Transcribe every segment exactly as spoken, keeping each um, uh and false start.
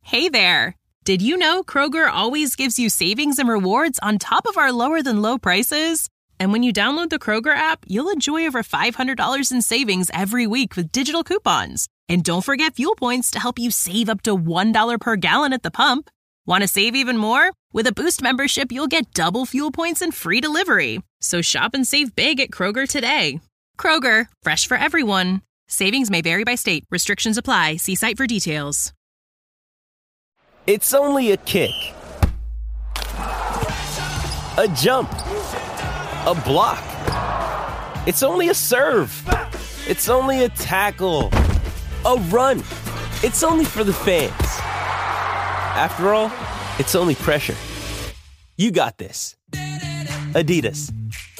Hey there! Did you know Kroger always gives you savings and rewards on top of our lower-than-low prices? And when you download the Kroger app, you'll enjoy over five hundred dollars in savings every week with digital coupons. And don't forget fuel points to help you save up to one dollar per gallon at the pump. Want to save even more? With a Boost membership, you'll get double fuel points and free delivery. So shop and save big at Kroger today. Kroger, fresh for everyone. Savings may vary by state. Restrictions apply. See site for details. It's only a kick, a jump, a block. It's only a serve. It's only a tackle, a run. It's only for the fans. After all, it's only pressure. You got this. Adidas.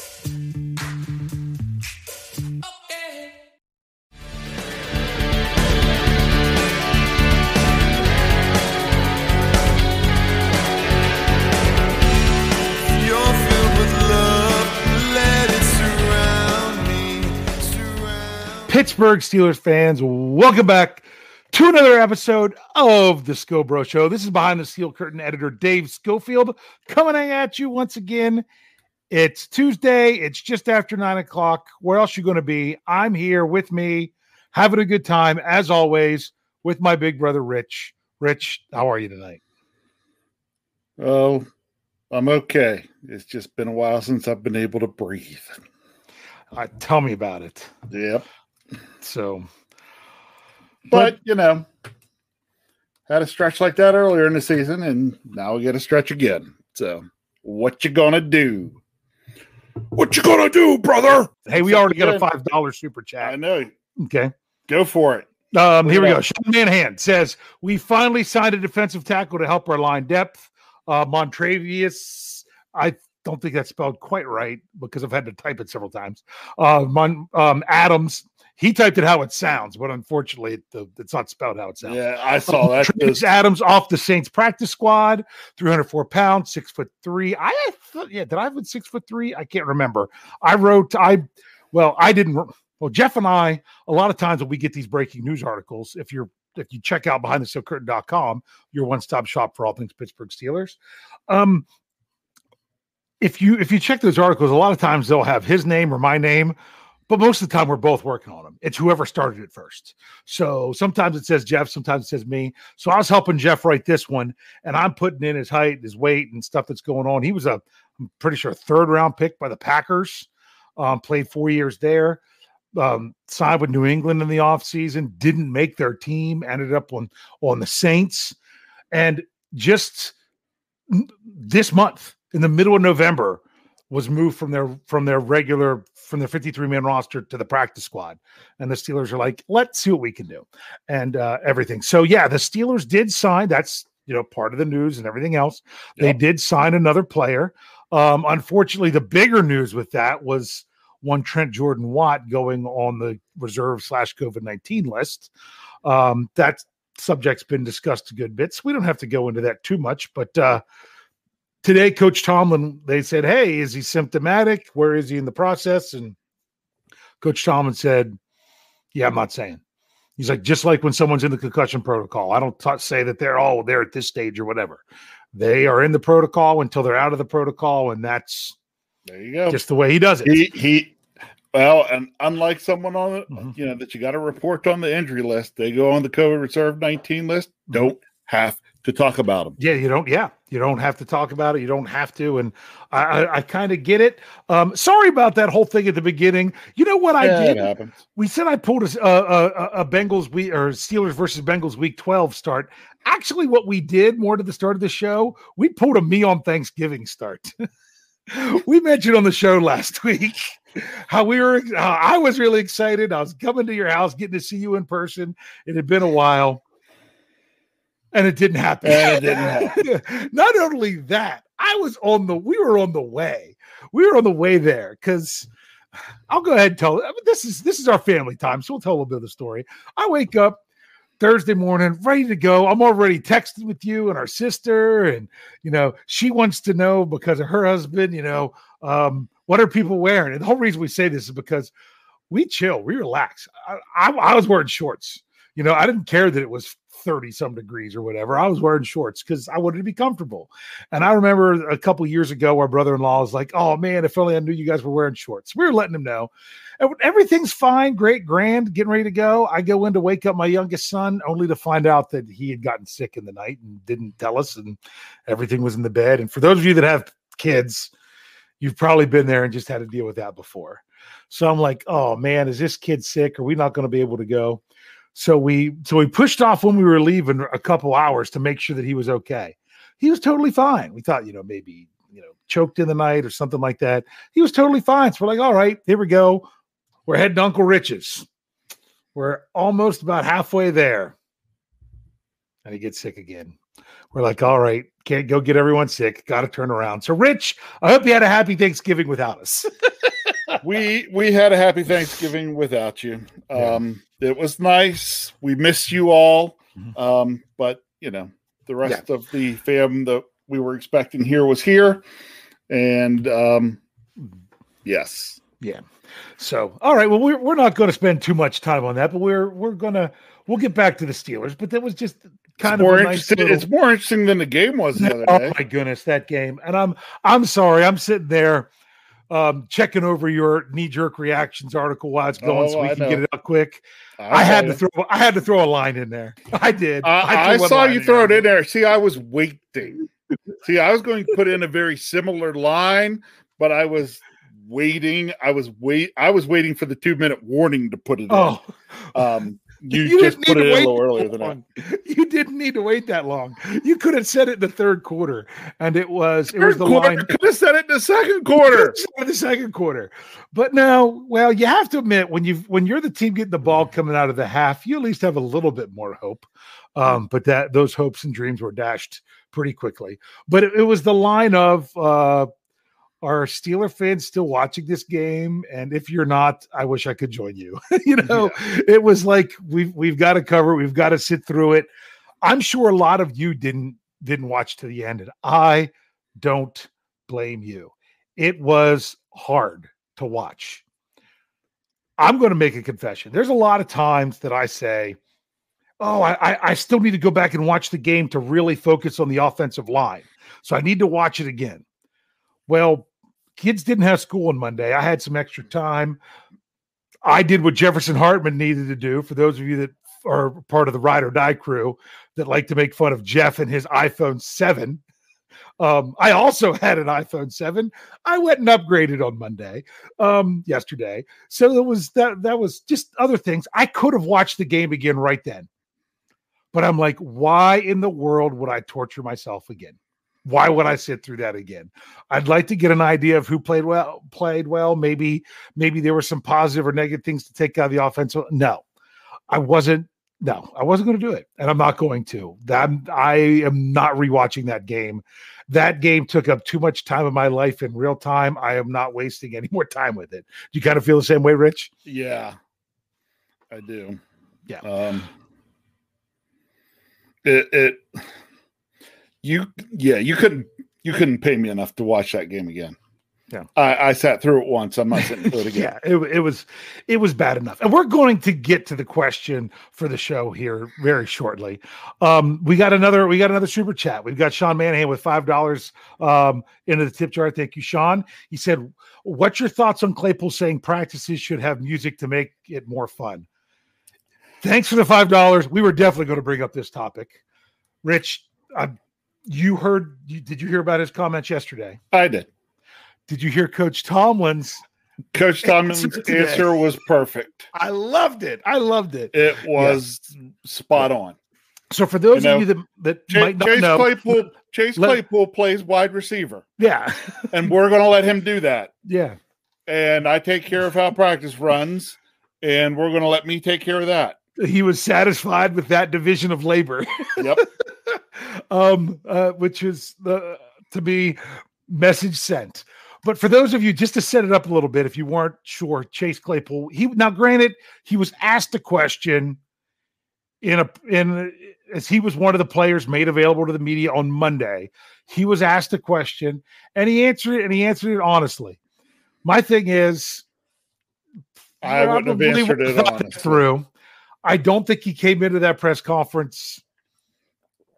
Pittsburgh Steelers fans, welcome back to another episode of the Scobro Show. This is Behind the Steel Curtain editor Dave Schofield coming at you once again. It's Tuesday. It's just after nine o'clock. Where else are you going to be? I'm here with me, having a good time, as always, with my big brother, Rich. Rich, how are you tonight? Oh, I'm okay. It's just been a while since I've been able to breathe. Uh, tell me about it. Yep. So, but, but you know, had a stretch like that earlier in the season, and now we get a stretch again. So, what you gonna do? What you gonna do, brother? Hey, we already got a five dollar super chat. I know. Okay, go for it. Um, here we go. Sean Manhand says we finally signed a defensive tackle to help our line depth. Uh, Montravius, I don't think that's spelled quite right because I've had to type it several times. Uh, Mon, um, Adams. He typed it how it sounds, but unfortunately, it, the, it's not spelled how it sounds. Yeah, I saw that. Travis Adams off the Saints practice squad, three hundred four pounds, six foot three. I thought, yeah, did I have a six foot three? I can't remember. I wrote, I, well, I didn't. Well, Jeff and I, a lot of times when we get these breaking news articles, if you're, if you check out behind the steel curtain dot com, your one stop shop for all things Pittsburgh Steelers. Um, if you if you check those articles, a lot of times they'll have his name or my name. But most of the time, we're both working on them. It's whoever started it first. So sometimes it says Jeff, sometimes it says me. So I was helping Jeff write this one, and I'm putting in his height, his weight, and stuff that's going on. He was a, I'm pretty sure, a third-round pick by the Packers, um, played four years there, um, signed with New England in the offseason, didn't make their team, ended up on, on the Saints. And just this month, in the middle of November, was moved from their from their regular from their fifty-three man roster to the practice squad, and the Steelers are like, let's see what we can do, and uh, everything. So yeah, the Steelers did sign. That's you know part of the news and everything else. Yep. They did sign another player. Um, unfortunately, the bigger news with that was one Trent Jordan Watt going on the reserve slash COVID nineteen list. Um, that subject's been discussed a good bit, so we don't have to go into that too much, but. Uh, Today, Coach Tomlin, they said, hey, is he symptomatic? Where is he in the process? And Coach Tomlin said, yeah, I'm not saying. He's like, just like when someone's in the concussion protocol, I don't t- say that they're, oh, they're at this stage or whatever. They are in the protocol until they're out of the protocol, and that's there you go. Just the way he does it. He, he well, and unlike someone on it, mm-hmm. you know, that you got to report on the injury list, they go on the COVID reserve nineteen list, don't have to talk about them. Yeah, you don't. Yeah, you don't have to talk about it. You don't have to. And I, I, I kind of get it. Um, sorry about that whole thing at the beginning. You know what I yeah, did? It happens. We said I pulled a, a, a Bengals week or Steelers versus Bengals week twelve start. Actually, what we did more to the start of the show, we pulled a me on Thanksgiving start. We mentioned on the show last week how we were. Uh, I was really excited. I was coming to your house, getting to see you in person. It had been a while. And it didn't happen. And it didn't happen. Not only that, I was on the, we were on the way. We were on the way there because I'll go ahead and tell, I mean, this is, this is our family time. So we'll tell a little bit of the story. I wake up Thursday morning, ready to go. I'm already texting with you and our sister. And, you know, she wants to know because of her husband, you know, um, what are people wearing? And the whole reason we say this is because we chill, we relax. I, I, I was wearing shorts. You know, I didn't care that it was thirty some degrees or whatever. I was wearing shorts because I wanted to be comfortable. And I remember a couple years ago, our brother-in-law was like, oh man, if only I knew you guys were wearing shorts. We were letting him know. And everything's fine, great, grand, getting ready to go. I go in to wake up my youngest son only to find out that he had gotten sick in the night and didn't tell us, and everything was in the bed. And for those of you that have kids, you've probably been there and just had to deal with that before. So I'm like, oh man, is this kid sick? Are we not going to be able to go? So we so we pushed off when we were leaving a couple hours to make sure that he was okay. He was totally fine. We thought, you know, maybe, you know, choked in the night or something like that. He was totally fine. So we're like, all right, here we go. We're heading to Uncle Rich's. We're almost about halfway there. And he gets sick again. We're like, all right, can't go get everyone sick. Got to turn around. So, Rich, I hope you had a happy Thanksgiving without us. we we had a happy Thanksgiving without you. Um, yeah. It was nice. We missed you all. Um, but, you know, the rest yeah. of the fam that we were expecting here was here. And, um, yes. Yeah. So, all right. Well, we're, we're not going to spend too much time on that, but we're, we're going to, we'll get back to the Steelers, but that was just kind it's of more a nice interesting. little... It's more interesting than the game was the other oh day. My goodness, that game. And I'm, I'm sorry. I'm sitting there um, checking over your knee jerk reactions article while it's going, oh, so we I can know. get it out quick. I, I had to throw, I had to throw a line in there. I did. Uh, I, I saw you throw it in there. See, I was waiting. See, I was going to put in a very similar line, but I was waiting. I was wait. I was waiting for the two minute warning to put it oh. in. Um, you, you just put it in a little earlier than that. You didn't need to wait that long. You could have said it in the third quarter, and it was third it was the quarter. line. Could have said it in the second quarter. In the second quarter, but now, well, you have to admit when you when you're the team getting the ball coming out of the half, you at least have a little bit more hope. Um, but that those hopes and dreams were dashed pretty quickly. But it, it was the line of. Uh, Are Steeler fans still watching this game? And if you're not, I wish I could join you. you know, yeah. It was like we've we've got to cover it. We've got to sit through it. I'm sure a lot of you didn't didn't watch to the end, and I don't blame you. It was hard to watch. I'm going to make a confession. There's a lot of times that I say, "Oh, I I still need to go back and watch the game to really focus on the offensive line. So I need to watch it again." Well, kids didn't have school on Monday. I had some extra time. I did what Jefferson Hartman needed to do. For those of you that are part of the Ride or Die crew that like to make fun of Jeff and his iPhone seven. Um, I also had an iPhone seven. I went and upgraded on Monday, um, yesterday. So it was that, that was just other things. I could have watched the game again right then, but I'm like, why in the world would I torture myself again? Why would I sit through that again? I'd like to get an idea of who played well, played well. Maybe, maybe there were some positive or negative things to take out of the offense. No, I wasn't. No, I wasn't going to do it. And I'm not going to. That I am not rewatching that game. That game took up too much time of my life in real time. I am not wasting any more time with it. Do you kind of feel the same way, Rich? Yeah, I do. Yeah. Um, it, it, You yeah, you couldn't you couldn't pay me enough to watch that game again. Yeah. I, I sat through it once. I'm not sitting through it again. yeah, it, it was it was bad enough. And we're going to get to the question for the show here very shortly. Um, we got another we got another super chat. We've got Sean Manahan with five dollars um into the tip jar. Thank you, Sean. He said, "What's your thoughts on Claypool saying practices should have music to make it more fun?" Thanks for the five dollars. We were definitely going to bring up this topic. Rich, I'm You heard, did you hear about his comments yesterday? I did. Did you hear Coach Tomlin's? Coach Tomlin's answer, answer was perfect. I loved it. I loved it. It was yeah. spot on. So for those you know, of you that, that Chase, might not Chase know. Claypool, Chase let, Claypool plays wide receiver. Yeah. And we're going to let him do that. Yeah. And I take care of how practice runs, and we're going to let me take care of that. He was satisfied with that division of labor. Yep. um, uh, which is the to be message sent. But for those of you, just to set it up a little bit, if you weren't sure, Chase Claypool, he now granted he was asked a question in a in as he was one of the players made available to the media on Monday. He was asked a question and he answered it, and he answered it honestly. My thing is, I wouldn't have answered it honestly. Through. I don't think he came into that press conference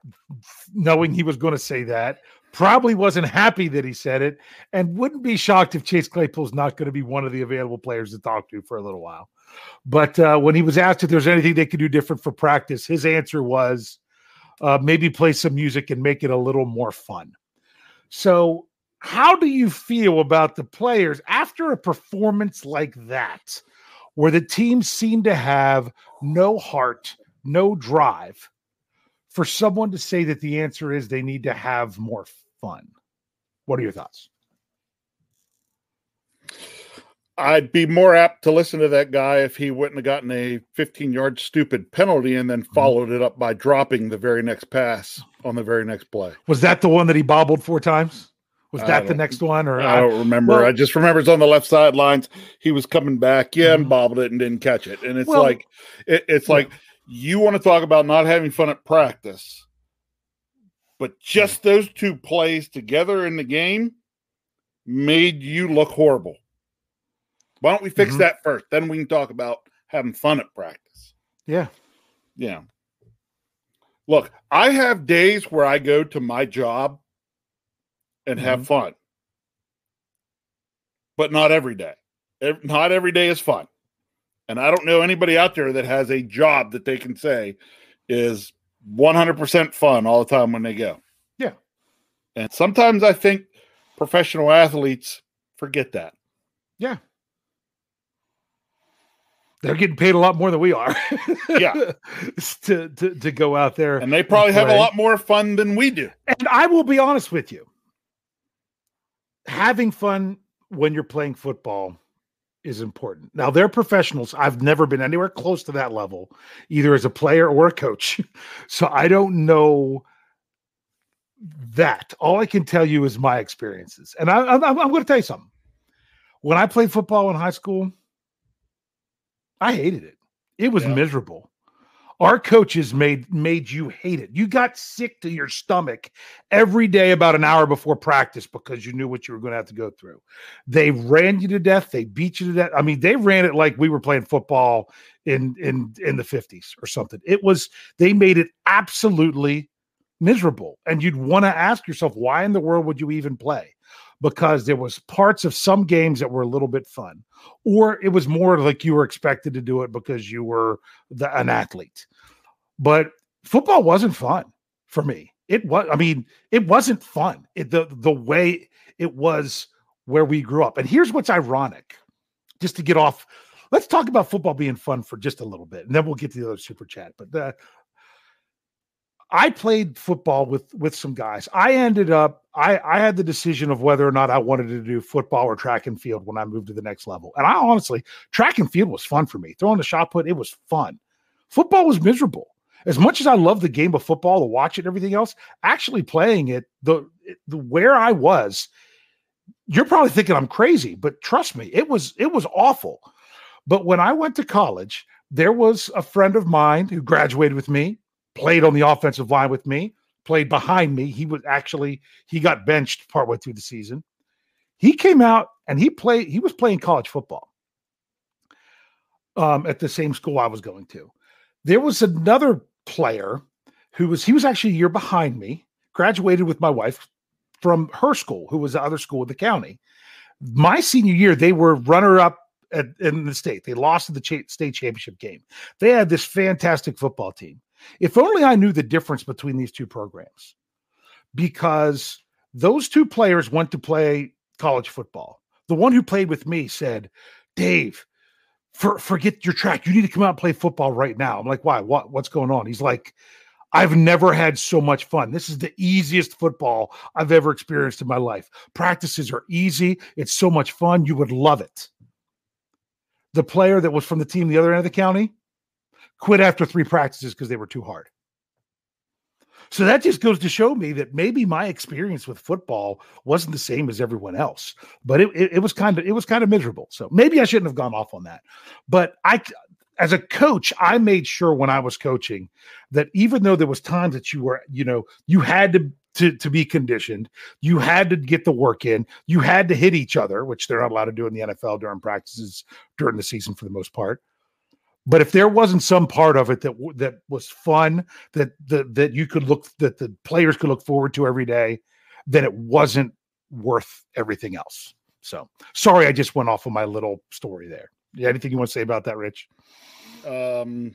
knowing he was going to say that. Probably wasn't happy that he said it, and wouldn't be shocked if Chase Claypool's not going to be one of the available players to talk to for a little while. But uh, when he was asked if there's anything they could do different for practice, his answer was uh, maybe play some music and make it a little more fun. So how do you feel about the players after a performance like that, where the team seemed to have no heart, no drive, for someone to say that the answer is they need to have more fun? What are your thoughts? I'd be more apt to listen to that guy if he wouldn't have gotten a fifteen-yard stupid penalty and then followed it up by dropping the very next pass on the very next play. Was that the one that he bobbled four times? Was that the next one? Or I don't remember. Well, I just remember it's on the left sidelines. He was coming back, yeah, and bobbled it and didn't catch it. And it's well, like, it, it's yeah. like, you want to talk about not having fun at practice, but just those two plays together in the game made you look horrible. Why don't we fix mm-hmm. that first? Then we can talk about having fun at practice. Yeah. Yeah. Look, I have days where I go to my job and mm-hmm. have fun, but not every day. Not every day is fun. And I don't know anybody out there that has a job that they can say is one hundred percent fun all the time when they go. Yeah. And sometimes I think professional athletes forget that. Yeah. They're getting paid a lot more than we are. Yeah. to, to, to go out there. And they probably and have a lot more fun than we do. And I will be honest with you. Having fun when you're playing football is important. Now, they're professionals. I've never been anywhere close to that level, either as a player or a coach. So I don't know that. All I can tell you is my experiences. And I, I'm, I'm going to tell you something. When I played football in high school, I hated it. It was yeah. miserable. Our coaches made made you hate it. You got sick to your stomach every day about an hour before practice because you knew what you were going to have to go through. They ran you to death. They beat you to death. I mean, they ran it like we were playing football in in in the fifties or something. It was, they made it absolutely miserable. And you'd want to ask yourself, why in the world would you even play? Because there was parts of some games that were a little bit fun, or it was more like you were expected to do it because you were the, an athlete. But football wasn't fun for me. It was, I mean, it wasn't fun. It, the, the way it was where we grew up. And here's what's ironic, just to get off. Let's talk about football being fun for just a little bit, and then we'll get to the other super chat. But the, I played football with, with some guys. I ended up, I, I had the decision of whether or not I wanted to do football or track and field when I moved to the next level. And I honestly, track and field was fun for me. Throwing the shot put, it was fun. Football was miserable. As much as I love the game of football, to watch it and everything else, actually playing it, the, the where I was, you're probably thinking I'm crazy, but trust me, it was it was awful. But when I went to college, there was a friend of mine who graduated with me, played on the offensive line with me, played behind me. He was actually, he got benched partway through the season. He came out and he played, he was playing college football um, at the same school I was going to. There was another player who was, he was actually a year behind me, graduated with my wife from her school, who was the other school in the county. My senior year, they were runner-up at, in the state. They lost in the cha- state championship game. They had this fantastic football team. If only I knew the difference between these two programs, because those two players went to play college football. The one who played with me said, Dave, for, forget your track. You need to come out and play football right now. I'm like, why? What? What's going on? He's like, I've never had so much fun. This is the easiest football I've ever experienced in my life. Practices are easy. It's so much fun. You would love it. The player that was from the team the other end of the county quit after three practices because they were too hard. So that just goes to show me that maybe my experience with football wasn't the same as everyone else, but it, it, it was kind of, it was kind of miserable. So maybe I shouldn't have gone off on that, but I, as a coach, I made sure when I was coaching that even though there was times that you were, you know, you had to, to, to be conditioned, you had to get the work in, you had to hit each other, which they're not allowed to do in the N F L during practices during the season for the most part. But if there wasn't some part of it that that was fun, that that that you could look that the players could look forward to every day, then it wasn't worth everything else. So sorry, I just went off of my little story there. Yeah, anything you want to say about that, Rich? Um,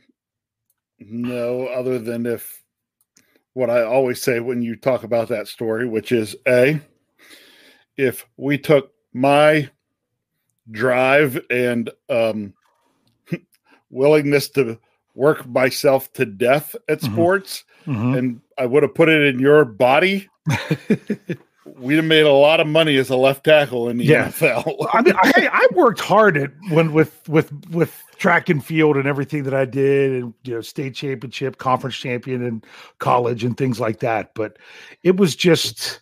no, other than if what I always say when you talk about that story, which is A, if we took my drive and um, willingness to work myself to death at Mm-hmm. sports, Mm-hmm. and I would have put it in your body, we'd have made a lot of money as a left tackle in the Yeah. N F L. I mean, I, I worked hard at when with with with track and field and everything that I did, and you know, state championship, conference champion, and college and things like that. But it was just,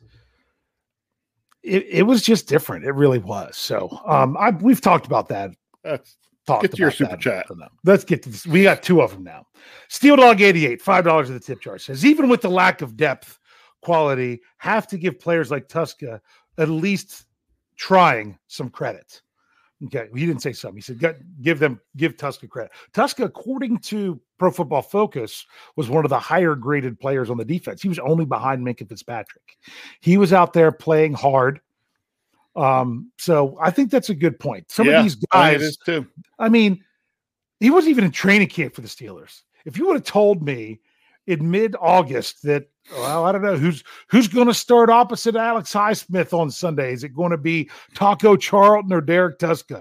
it, it was just different. It really was. So, um, I we've talked about that. That's, Talked get to your about super that. chat. Let's get to this. We got two of them now. Steel Dog eighty-eight, five dollars of the tip jar, says, even with the lack of depth, quality, have to give players like Tuska at least trying some credit. Okay, he didn't say something. He said, "Got- give them, give Tuska credit." Tuska, according to Pro Football Focus, was one of the higher graded players on the defense. He was only behind Minkah Fitzpatrick. He was out there playing hard. Um, so I think that's a good point. Some Yeah, of these I think guys, it is too. I mean, he wasn't even in training camp for the Steelers. If you would have told me in mid-August that, well, I don't know who's who's going to start opposite Alex Highsmith on Sunday. Is it going to be Taco Charlton or Derek Tuska?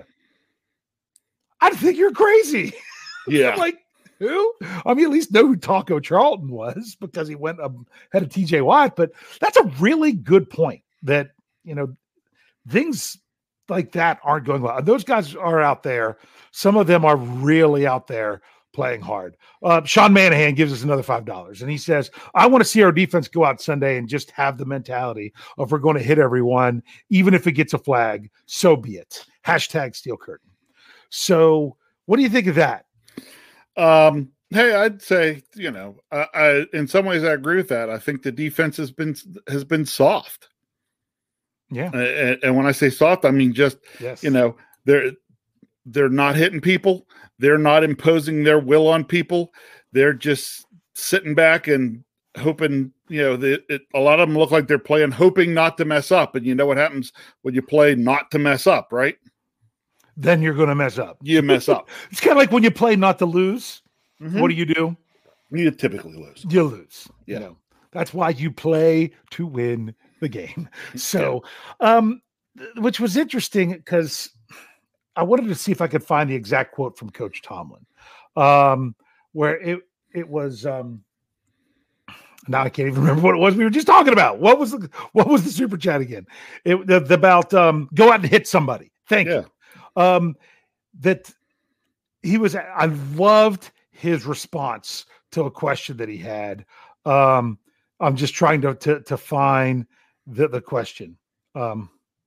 I'd think you're crazy. Yeah. Like, who? I mean, at least know who Taco Charlton was because he went um, ahead of T J Watt. But that's a really good point that, you know, things like that aren't going well. Those guys are out there. Some of them are really out there playing hard. Uh, Sean Manahan gives us another five dollars, and he says, I want to see our defense go out Sunday and just have the mentality of we're going to hit everyone, even if it gets a flag, so be it. Hashtag Steel Curtain. So what do you think of that? Um, hey, I'd say, you know, I, I in some ways I agree with that. I think the defense has been has been soft. Yeah. And, and when I say soft, I mean just, Yes. you know, they're they're not hitting people. They're not imposing their will on people. They're just sitting back and hoping, you know, the, it, a lot of them look like they're playing hoping not to mess up. And you know what happens when you play not to mess up, right? Then you're going to mess up. You mess up. It's kind of like when you play not to lose. Mhm. What do you do? You typically lose. You lose. Yeah. You know, that's why you play to win the game. So, um, th- which was interesting because I wanted to see if I could find the exact quote from Coach Tomlin, um, where it it was. Um, now I can't even remember what it was we were just talking about. What was the what was the super chat again? It the, the about um, go out and hit somebody. Thank Yeah. you. Um, that he was. I loved his response to a question that he had. Um, I'm just trying to to, to find the the question. Um,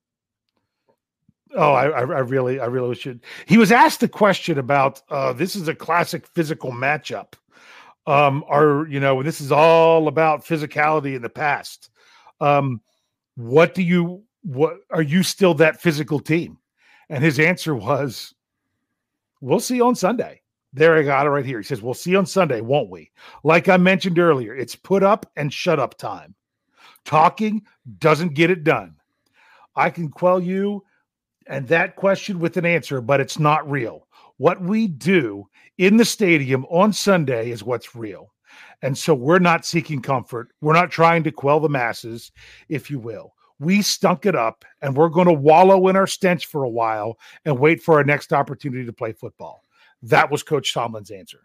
oh, I, I I really I really should. He was asked a question about uh, this is a classic physical matchup. Um, are you know this is all about physicality in the past. Um, what do you what are you still that physical team? And his answer was, we'll see on Sunday. There, I got it right here. He says, we'll see on Sunday, won't we? Like I mentioned earlier, it's put up and shut up time. Talking doesn't get it done. I can quell you and that question with an answer, but it's not real. What we do in the stadium on Sunday is what's real. And so we're not seeking comfort. We're not trying to quell the masses, if you will. We stunk it up, and we're going to wallow in our stench for a while and wait for our next opportunity to play football. That was Coach Tomlin's answer.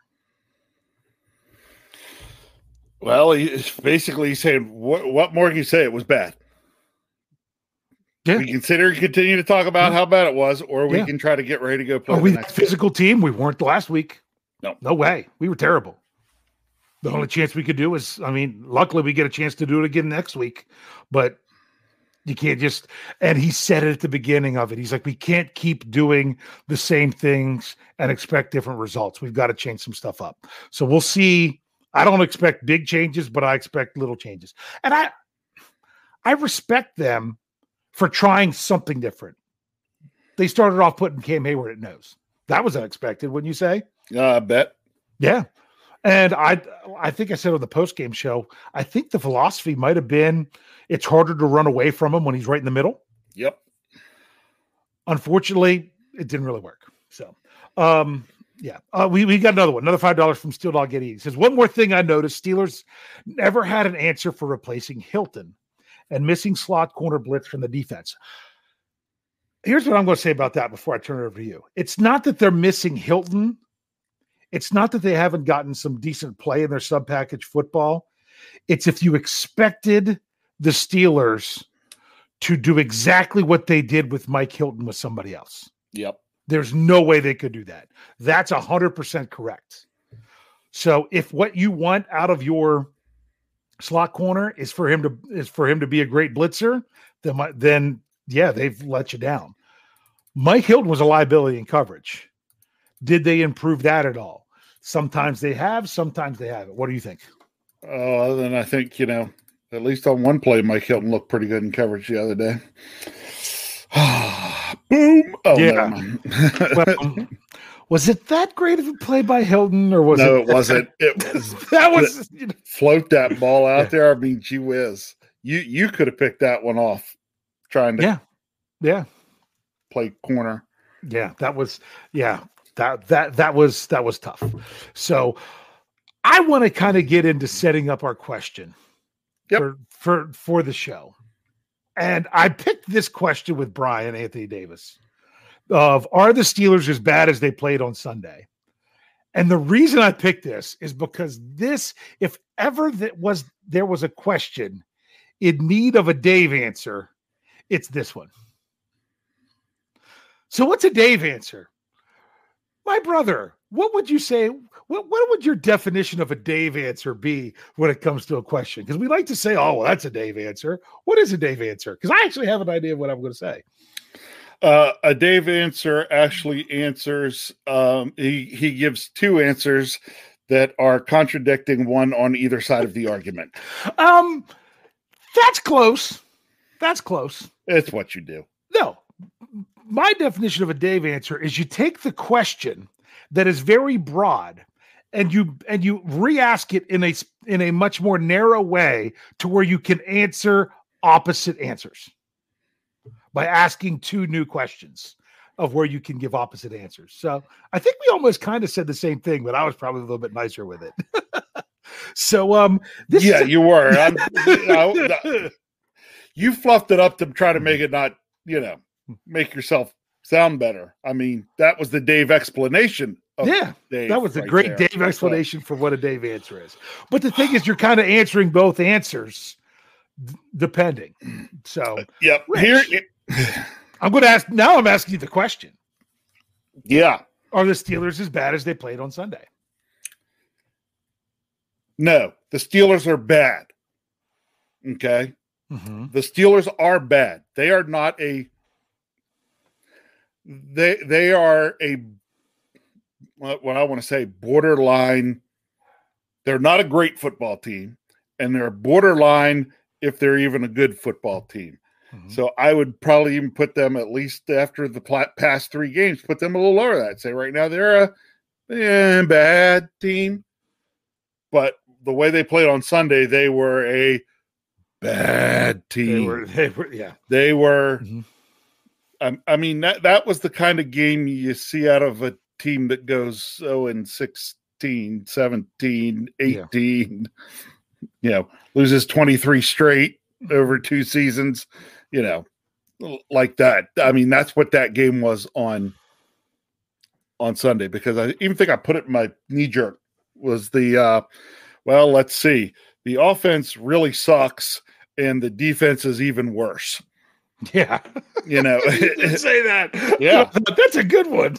Well, he basically he's saying, what, what more can you say? It was bad. Yeah. We consider continue to talk about how bad it was, or we Yeah. can try to get ready to go play Are the we a next physical team? We weren't last week. No. No way. We were terrible. The only chance we could do is, I mean, luckily we get a chance to do it again next week, but you can't just, and he said it at the beginning of it. He's like, we can't keep doing the same things and expect different results. We've got to change some stuff up. So we'll see. I don't expect big changes, but I expect little changes. And I, I respect them for trying something different. They started off putting Cam Hayward at nose. That was unexpected, wouldn't you say? Yeah, I bet. Yeah. And I I think I said on the post-game show, I think the philosophy might have been it's harder to run away from him when he's right in the middle. Yep. Unfortunately, it didn't really work. So, um, yeah, uh, we, we got another one, another five dollars from Steel Dog Eddie. He says, one more thing I noticed, Steelers never had an answer for replacing Hilton and missing slot corner blitz from the defense. Here's what I'm going to say about that before I turn it over to you. It's not that they're missing Hilton. It's not that they haven't gotten some decent play in their sub-package football. It's if you expected the Steelers to do exactly what they did with Mike Hilton with somebody else. Yep. There's no way they could do that. That's one hundred percent correct. So if what you want out of your slot corner is for him to is for him to be a great blitzer, then, then yeah, they've let you down. Mike Hilton was a liability in coverage. Did they improve that at all? Sometimes they have, sometimes they haven't. What do you think? Oh, uh, other than I think, you know, at least on one play, Mike Hilton looked pretty good in coverage the other day. Boom. Oh, yeah. Well, was it that great of a play by Hilton, or was no, it? it wasn't. It was that was you know, float that ball out yeah. there. I mean, gee whiz, you you could have picked that one off, trying to yeah, yeah, play corner. Yeah, that was yeah that that that was that was tough. So I want to kind of get into setting up our question yep. for for for the show. And I picked this question with Brian Anthony Davis of are the Steelers as bad as they played on Sunday? And the reason I picked this is because this, if ever that was there was a question in need of a Dave answer, it's this one. So what's a Dave answer? My brother, what would you say? What, what would your definition of a Dave answer be when it comes to a question? Because we like to say, oh, well, that's a Dave answer. What is a Dave answer? Because I actually have an idea of what I'm going to say. Uh, a Dave answer actually answers, um, he, he gives two answers that are contradicting one on either side of the argument. Um, that's close. That's close. It's what you do. No. My definition of a Dave answer is you take the question that is very broad and you and you re-ask it in a in a much more narrow way to where you can answer opposite answers by asking two new questions of where you can give opposite answers. So I think we almost kind of said the same thing, but I was probably a little bit nicer with it. so um, this yeah, is a- you were. I'm, you, know, you fluffed it up to try to make it not, you know, make yourself sound better. I mean, that was the Dave explanation. Of yeah, Dave that was a right great there. Dave explanation for what a Dave answer is. But the thing is, you're kind of answering both answers d- depending. So, yep. Rich, Here, I'm going to ask. Now, I'm asking you the question: yeah, are the Steelers as bad as they played on Sunday? No, the Steelers are bad. Okay, mm-hmm. The Steelers are bad. They are not a. They they are a what I want to say borderline. They're not a great football team, and they're borderline if they're even a good football team. Mm-hmm. So I would probably even put them at least after the past three games, put them a little lower. That say right now they're a eh, bad team, but the way they played on Sunday, they were a bad team. They were, they were yeah, they were. Mm-hmm. I, I mean that that was the kind of game you see out of a team that goes oh and sixteen, seventeen, eighteen, yeah. You know, loses twenty-three straight over two seasons, you know, like that. I mean, that's what that game was on on Sunday, because I even think I put it in my knee jerk was the uh well, let's see. The offense really sucks and the defense is even worse. Yeah. You know, you did say that. Yeah. That's a good one.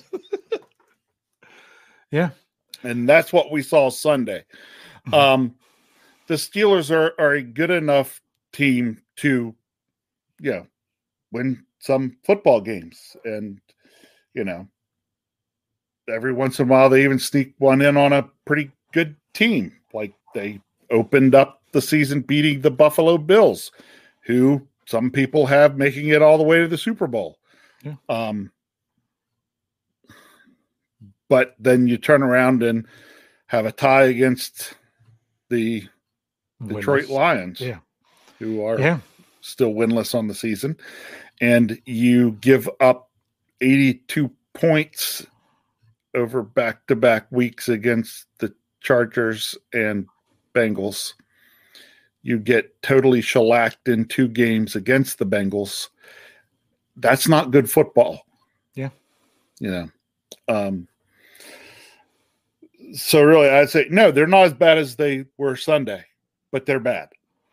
Yeah. And that's what we saw Sunday. Mm-hmm. Um, the Steelers are, are a good enough team to, you know, win some football games. And, you know, every once in a while they even sneak one in on a pretty good team. Like they opened up the season beating the Buffalo Bills, who some people have making it all the way to the Super Bowl. Yeah. Um, but then you turn around and have a tie against the Detroit Winless. Lions, Yeah. who are Yeah. still winless on the season, and you give up eighty-two points over back-to-back weeks against the Chargers and Bengals. You get totally shellacked in two games against the Bengals. That's not good football. Yeah. You know. Um, so really, I'd say, no, they're not as bad as they were Sunday, but they're bad.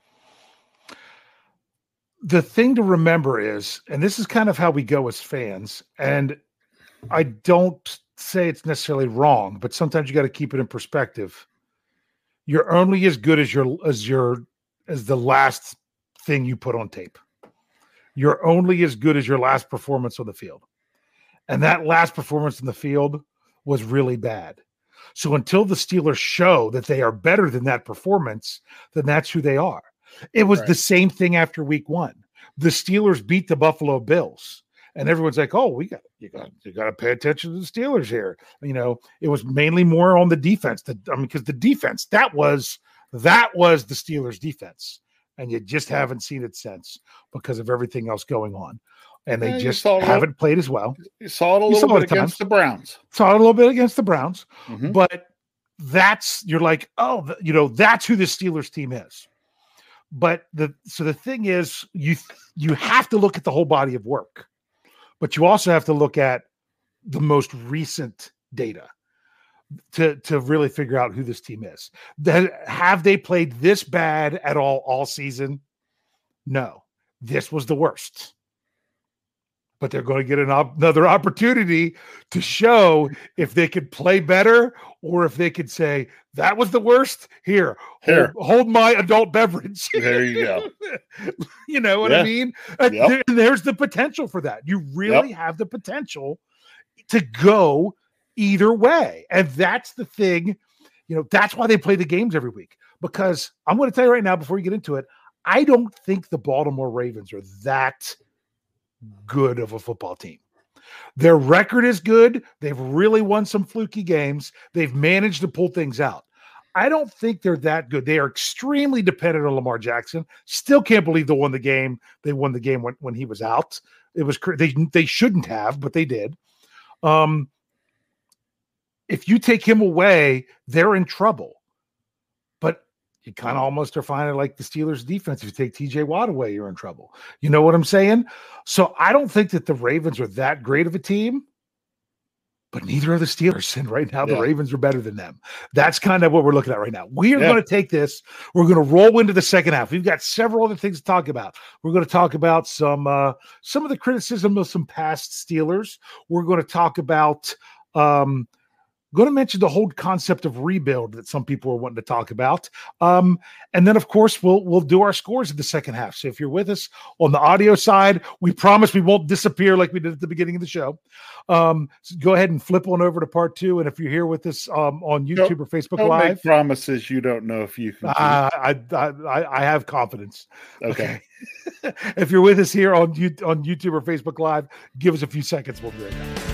The thing to remember is, and this is kind of how we go as fans, and I don't say it's necessarily wrong, but sometimes you got to keep it in perspective. You're only as good as your as your as the last thing you put on tape. You're only as good as your last performance on the field. And that last performance in the field was really bad. So until the Steelers show that they are better than that performance, then that's who they are. It was Right. the same thing after week one. The Steelers beat the Buffalo Bills. And everyone's like, oh, we got you got you got to pay attention to the Steelers here. You know, it was mainly more on the defense. The, I mean, because the defense, that was that was the Steelers defense. And you just haven't seen it since because of everything else going on. And they Yeah, you just saw it a haven't played as well. You saw it a You little saw it bit at against times. the Browns. Saw it a little bit against the Browns. Mhm. But that's, you're like, oh, th- you know, that's who the Steelers team is. But the, so the thing is, you, you have to look at the whole body of work, but you also have to look at the most recent data to, to really figure out who this team is. That, have they played this bad at all, all season? No, this was the worst. But they're going to get an op- another opportunity to show if they could play better or if they could say, that was the worst. Here, Here. Hold, hold my adult beverage. There you go. You know what Yeah. I mean? Uh, Yep. there- there's the potential for that. You really have the potential to go either way. And that's the thing. You know, that's why they play the games every week. Because I'm going to tell you right now, before you get into it, I don't think the Baltimore Ravens are that good of a football team. Their record is good. They've really won some fluky games. They've managed to pull things out. I don't think they're that good. They are extremely dependent on Lamar Jackson. Still can't believe they won the game. They won the game when, when he was out. It was cr- they they shouldn't have, but they did. Um, if you take him away, they're in trouble. But you kind of almost are finding like the Steelers defense. If you take T J Watt away, you're in trouble. You know what I'm saying? So I don't think that the Ravens are that great of a team, but neither are the Steelers. And right now, the Yeah. Ravens are better than them. That's kind of what we're looking at right now. We are Yeah. going to take this. We're going to roll into the second half. We've got several other things to talk about. We're going to talk about some uh, some of the criticism of some past Steelers. We're going to talk about um, going to mention the whole concept of rebuild that some people are wanting to talk about. Um, and then, of course, we'll we'll do our scores in the second half. So if you're with us on the audio side, we promise we won't disappear like we did at the beginning of the show. Um, so go ahead and flip on over to part two. And if you're here with us um, on YouTube Don't- or Facebook Don't Live, make promises you don't know if you can. keep. uh, I, I, I I have confidence. Okay. If you're with us here on, you, on YouTube or Facebook Live, give us a few seconds. We'll be right back.